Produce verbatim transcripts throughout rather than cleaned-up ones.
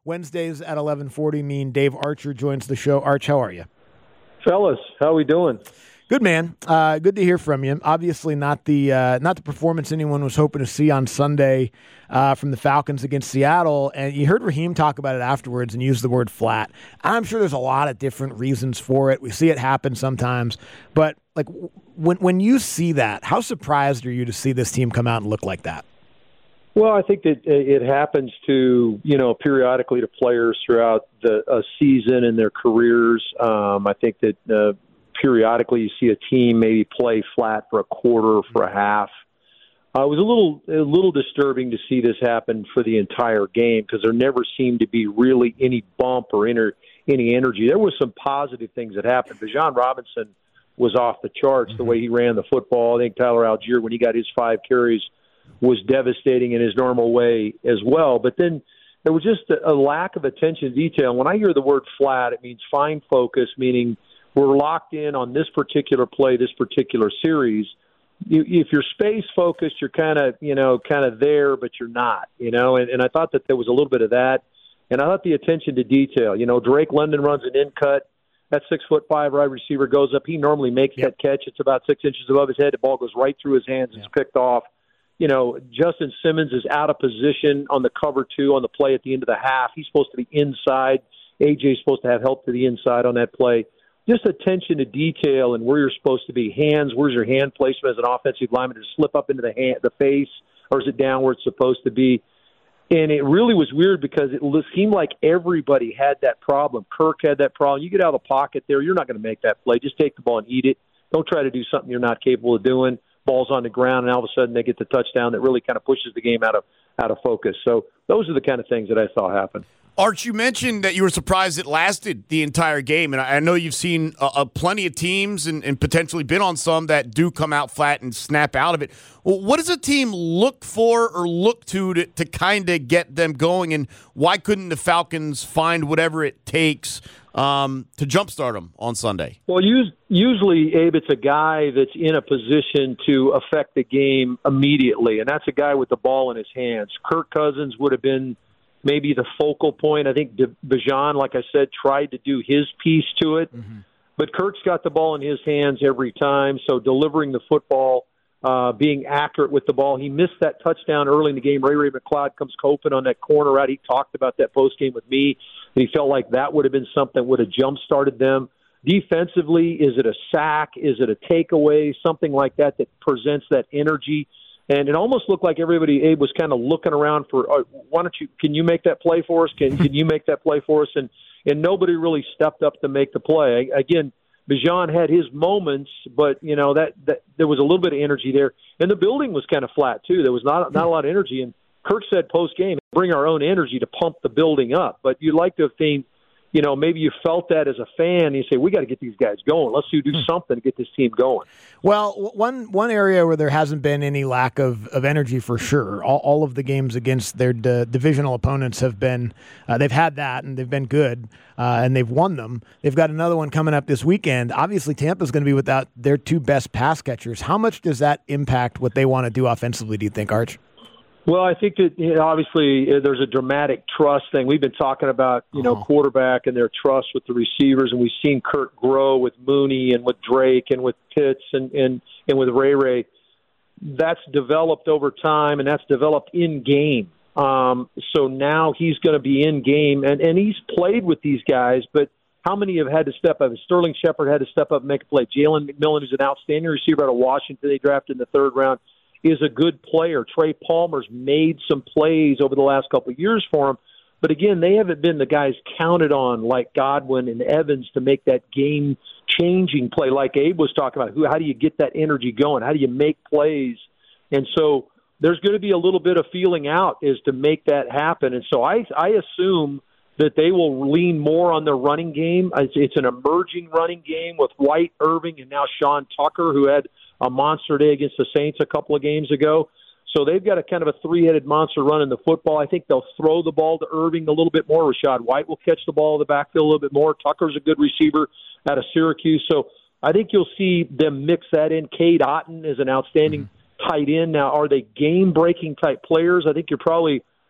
Wednesdays at eleven forty mean Dave Archer joins the show. Arch, how are you? Fellas, how are we doing? Good, man. Uh, good to hear from you. Obviously not the uh, not the performance anyone was hoping to see on Sunday uh, from the Falcons against Seattle. And you heard Raheem talk about it afterwards and use the word flat. I'm sure there's a lot of different reasons for it. We see it happen sometimes. But like when when you see that, how surprised are you to see this team come out and look like that? Well, I think that it happens to, you know, periodically to players throughout the a season and their careers. Um, I think that uh, periodically you see a team maybe play flat for a quarter, for a half. Uh, it was a little a little disturbing to see this happen for the entire game because there never seemed to be really any bump or inter, any energy. There was some positive things that happened. Bijan Robinson was off the charts, mm-hmm. the way he ran the football. I think Tyler Algier, when he got his five carries, was devastating in his normal way as well. But then there was just a, a lack of attention to detail. When I hear the word flat, it means fine focus, meaning we're locked in on this particular play, this particular series. You, if you're space focused, you're kind of, you know, kind of there, but you're not, you know, and, and I thought that there was a little bit of that. And I thought the attention to detail, you know, Drake London runs an in cut. That six foot five wide receiver goes up. He normally makes yep. that catch. It's about six inches above his head. The ball goes right through his hands. Yep. It's picked off. You know, Justin Simmons is out of position on the cover two on the play at the end of the half. He's supposed to be inside. A J's supposed to have help to the inside on that play. Just attention to detail and where you're supposed to be. Hands, where's your hand placement as an offensive lineman? Does it slip up into the hand, the face, or is it down where it's supposed to be? And it really was weird because it seemed like everybody had that problem. Kirk had that problem. You get out of the pocket there, you're not going to make that play. Just take the ball and eat it. Don't try to do something you're not capable of doing. Ball's on the ground, and all of a sudden they get the touchdown that really kind of pushes the game out of out of focus. So those are the kind of things that I saw happen. Arch, you mentioned that you were surprised it lasted the entire game, and I know you've seen uh, uh, plenty of teams and, and potentially been on some that do come out flat and snap out of it. Well, what does a team look for or look to to, to kind of get them going, and why couldn't the Falcons find whatever it takes um, to jumpstart them on Sunday? Well, usually, Abe, it's a guy that's in a position to affect the game immediately, and that's a guy with the ball in his hands. Kirk Cousins would have been maybe the focal point. I think Bijan, like I said, tried to do his piece to it. Mm-hmm. But Kirk's got the ball in his hands every time, so delivering the football, uh, being accurate with the ball. He missed that touchdown early in the game. Ray Ray McCloud comes coping on that corner route. He talked about that postgame with me. He felt like that would have been something that would have jump-started them. Defensively, is it a sack? Is it a takeaway? Something like that that presents that energy. And it almost looked like everybody, Abe, was kind of looking around for, oh, why don't you, can you make that play for us? Can, can you make that play for us? And and nobody really stepped up to make the play. Again, Bijan had his moments, but, you know, that, that there was a little bit of energy there. And the building was kind of flat, too. There was not, not a lot of energy. And Kirk said post-game, bring our own energy to pump the building up. But you'd like to have seen, you know, maybe you felt that as a fan. And you say, we got to get these guys going. Let's do, do something to get this team going. Well, one one area where there hasn't been any lack of, of energy for sure, all, all of the games against their d- divisional opponents have been, uh, they've had that, and they've been good, uh, and they've won them. They've got another one coming up this weekend. Obviously, Tampa's going to be without their two best pass catchers. How much does that impact what they want to do offensively, do you think, Arch? Well, I think that, you know, obviously there's a dramatic trust thing. We've been talking about, you know, uh-huh. quarterback and their trust with the receivers, and we've seen Kirk grow with Mooney and with Drake and with Pitts and, and, and with Ray Ray. That's developed over time, and that's developed in game. Um, so now he's going to be in game, and, and he's played with these guys, but how many have had to step up? Sterling Shepard had to step up and make a play. Jalen McMillan, who's an outstanding receiver out of Washington, they drafted in the third round, is a good player. Trey Palmer's made some plays over the last couple of years for him. But again, they haven't been the guys counted on like Godwin and Evans to make that game-changing play like Abe was talking about. Who, how do you get that energy going? How do you make plays? And so there's going to be a little bit of feeling out is to make that happen. And so I, I assume that they will lean more on their running game. It's, it's an emerging running game with White, Irving, and now Sean Tucker, who had a monster day against the Saints a couple of games ago. So they've got a kind of a three-headed monster running the football. I think they'll throw the ball to Irving a little bit more. Rashad White will catch the ball in the backfield a little bit more. Tucker's a good receiver out of Syracuse. So I think you'll see them mix that in. Cade Otton is an outstanding mm-hmm. tight end. Now, are they game-breaking type players? I think you're probably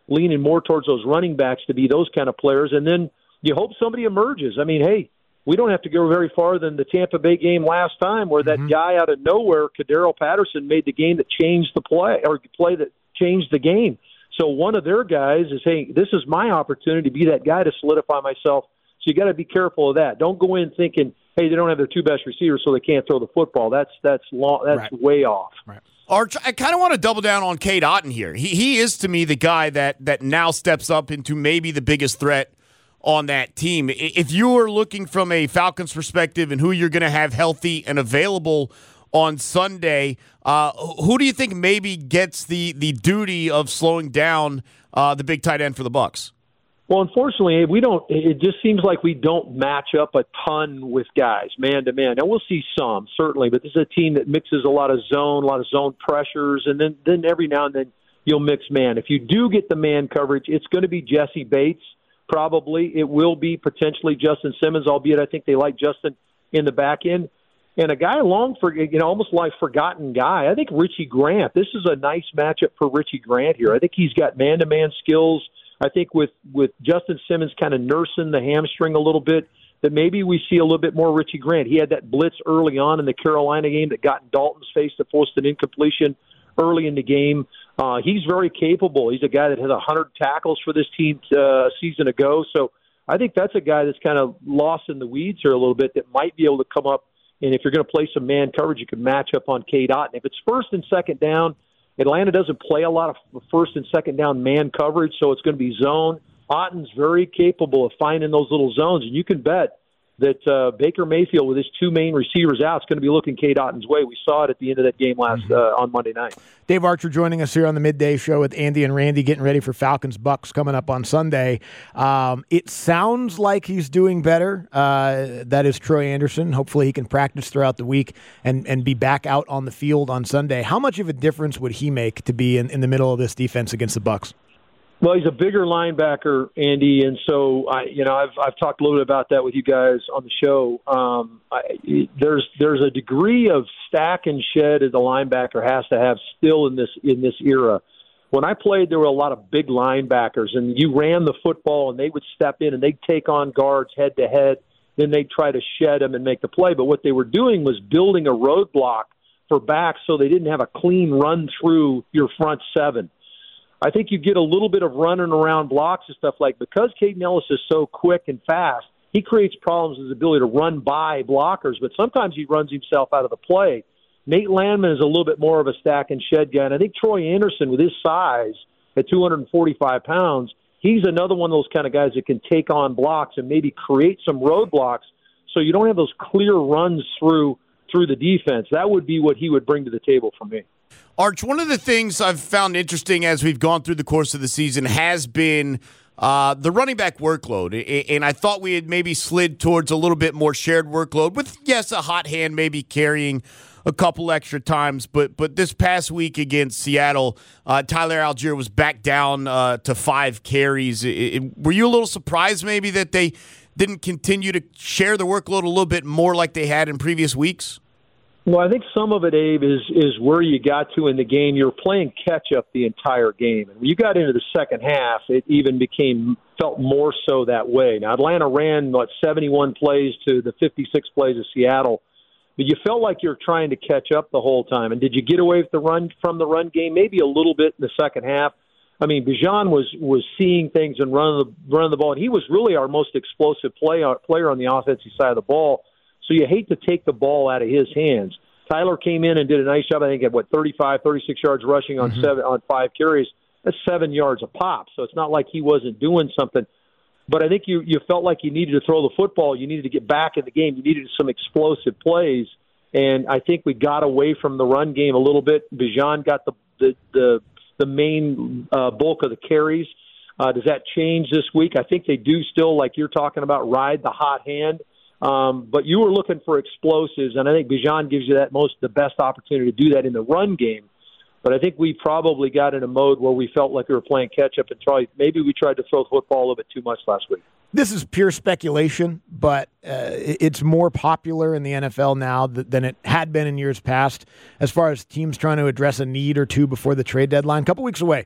leaning more towards those running backs to be those kind of players. And then you hope somebody emerges. I mean, hey, we don't have to go very far than the Tampa Bay game last time where that mm-hmm. guy out of nowhere, Cordarrelle Patterson, made the game that changed the play, or play that changed the game. So one of their guys is saying, this is my opportunity to be that guy to solidify myself. So you got to be careful of that. Don't go in thinking, hey, they don't have their two best receivers, so they can't throw the football. That's that's long, that's right. way off. Right. Arch, I kind of want to double down on Cade Otton here. He he is to me the guy that that now steps up into maybe the biggest threat on that team. If you are looking from a Falcons perspective and who you're going to have healthy and available on Sunday, uh, who do you think maybe gets the the duty of slowing down uh, the big tight end for the Bucs? Well, unfortunately, we don't. It just seems like we don't match up a ton with guys man to man. Now we'll see some certainly, but this is a team that mixes a lot of zone, a lot of zone pressures, and then then every now and then you'll mix man. If you do get the man coverage, it's going to be Jesse Bates. Probably it will be potentially Justin Simmons, albeit I think they like Justin in the back end. And a guy long for you know almost like forgotten guy. I think Richie Grant. This is a nice matchup for Richie Grant here. I think he's got man-to-man skills. I think with with Justin Simmons kind of nursing the hamstring a little bit, that maybe we see a little bit more Richie Grant. He had that blitz early on in the Carolina game that got in Dalton's face to force an incompletion early in the game. Uh, he's very capable. He's a guy that has one hundred tackles for this team uh, a season ago. So I think that's a guy that's kind of lost in the weeds here a little bit that might be able to come up. And if you're going to play some man coverage, you can match up on Cade Otton. If it's first and second down, Atlanta doesn't play a lot of first and second down man coverage, so it's going to be zone. Otton's very capable of finding those little zones, and you can bet that uh, Baker Mayfield, with his two main receivers out, is going to be looking Cade Otton's way. We saw it at the end of that game last uh, on Monday night. Dave Archer joining us here on the Midday Show with Andy and Randy, getting ready for Falcons Bucks coming up on Sunday. Um, it sounds like he's doing better. Uh, that is Troy Anderson. Hopefully he can practice throughout the week and, and be back out on the field on Sunday. How much of a difference would he make to be in, in the middle of this defense against the Bucks? Well, he's a bigger linebacker, Andy, and so I, you know, I've I've talked a little bit about that with you guys on the show. Um, I, there's there's a degree of stack and shed as a linebacker has to have still in this in this era. When I played, there were a lot of big linebackers, and you ran the football, and they would step in and they'd take on guards head to head. Then they'd try to shed them and make the play. But what they were doing was building a roadblock for backs so they didn't have a clean run through your front seven. I think you get a little bit of running around blocks and stuff like because Caden Ellis is so quick and fast, he creates problems with his ability to run by blockers, but sometimes he runs himself out of the play. Nate Landman is a little bit more of a stack and shed guy, and I think Troy Anderson, with his size at two hundred forty-five pounds, he's another one of those kind of guys that can take on blocks and maybe create some roadblocks so you don't have those clear runs through through the defense. That would be what he would bring to the table for me. Arch, one of the things I've found interesting as we've gone through the course of the season has been uh, the running back workload. And I thought we had maybe slid towards a little bit more shared workload with, yes, a hot hand maybe carrying a couple extra times. But but this past week against Seattle, uh, Tyler Algier was back down uh, to five carries. It, it, were you a little surprised maybe that they didn't continue to share the workload a little bit more like they had in previous weeks? Well, I think some of it, Abe, is is where you got to in the game. You're playing catch-up the entire game. And when you got into the second half, it even became felt more so that way. Now, Atlanta ran, what, seventy-one plays to the fifty-six plays of Seattle. But you felt like you were trying to catch up the whole time. And did you get away with the run from the run game? Maybe a little bit in the second half. I mean, Bijan was was seeing things and running the, running the ball. And he was really our most explosive play, player on the offensive side of the ball. So you hate to take the ball out of his hands. Tyler came in and did a nice job, I think, at, what, thirty-five, thirty-six yards rushing on mm-hmm. seven on five carries. That's seven yards a pop. So it's not like he wasn't doing something. But I think you, you felt like you needed to throw the football. You needed to get back in the game. You needed some explosive plays. And I think we got away from the run game a little bit. Bijan got the the the, the main uh, bulk of the carries. Uh, does that change this week? I think they do still, like you're talking about, ride the hot hand. Um, but you were looking for explosives, and I think Bijan gives you that most the best opportunity to do that in the run game. But I think we probably got in a mode where we felt like we were playing catch-up, and try, maybe we tried to throw the football a little bit too much last week. This is pure speculation, but uh, it's more popular in the N F L now than it had been in years past as far as teams trying to address a need or two before the trade deadline. A couple weeks away,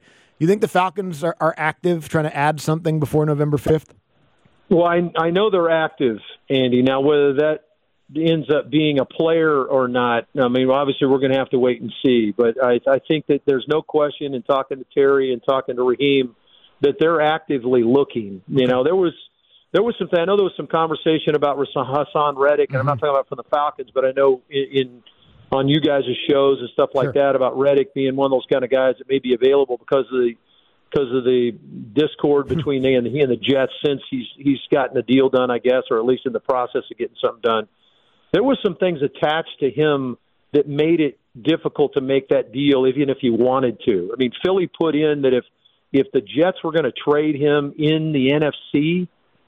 You think the Falcons are, are active, trying to add something before November fifth? Well, I, I know they're active, Andy. Now, whether that ends up being a player or not, I mean, obviously we're going to have to wait and see. But I, I think that there's no question in talking to Terry and talking to Raheem that they're actively looking. You know, there was there was some. I know there was some conversation about Hassan Reddick, and mm-hmm. I'm not talking about from the Falcons, but I know in, in on you guys' shows and stuff like sure. that about Reddick being one of those kind of guys that may be available because of the because of the discord between he and he and the Jets since he's he's gotten the deal done, I guess, or at least in the process of getting something done. There were some things attached to him that made it difficult to make that deal, even if he wanted to. I mean, Philly put in that if if the Jets were going to trade him in the N F C,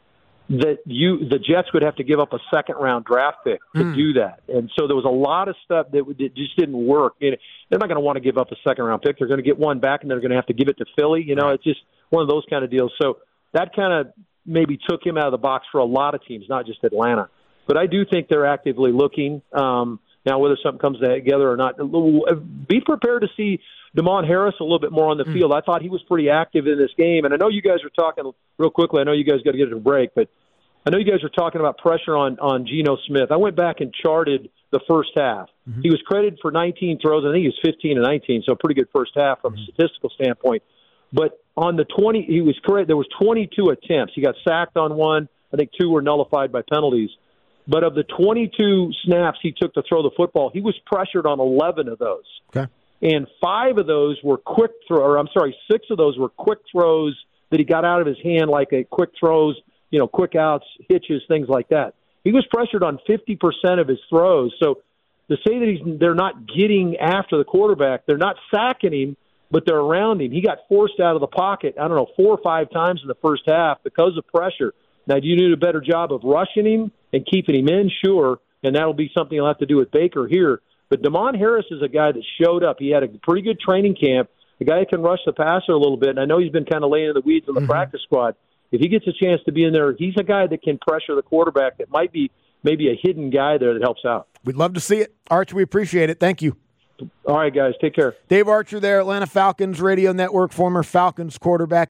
that you the Jets would have to give up a second round draft pick to mm. do that. And so there was a lot of stuff that, that just didn't work. And they're not going to want to give up a second round pick. They're going to get one back, and they're going to have to give it to Philly. You know, it's just one of those kind of deals. So that kind of maybe took him out of the box for a lot of teams, not just Atlanta. But I do think they're actively looking. Um, now, whether something comes together or not, be prepared to see Damon Harris a little bit more on the mm. field. I thought he was pretty active in this game. And I know you guys were talking real quickly. I know you guys got to get to a break, but I know you guys were talking about pressure on, on Geno Smith. I went back and charted the first half. Mm-hmm. He was credited for nineteen throws. I think he was fifteen and nineteen, so a pretty good first half from mm-hmm. a statistical standpoint. But on the twenty, he was correct. There was twenty-two attempts. He got sacked on one. I think two were nullified by penalties. But of the twenty-two snaps he took to throw the football, he was pressured on eleven of those. Okay. And five of those were quick throw, or I'm sorry, six of those were quick throws that he got out of his hand, like a quick throws, you know, quick outs, hitches, things like that. He was pressured on fifty percent of his throws. So to say that he's they're not getting after the quarterback, they're not sacking him, but they're around him. He got forced out of the pocket, I don't know, four or five times in the first half because of pressure. Now, do you do a better job of rushing him and keeping him in? Sure, and that'll be something you'll have to do with Baker here. But Damon Harris is a guy that showed up. He had a pretty good training camp, a guy that can rush the passer a little bit, and I know he's been kind of laying in the weeds on the mm-hmm. practice squad. If he gets a chance to be in there, he's a guy that can pressure the quarterback that might be maybe a hidden guy there that helps out. We'd love to see it. Arch, we appreciate it. Thank you. All right, guys. Take care. Dave Archer there, Atlanta Falcons Radio Network, former Falcons quarterback.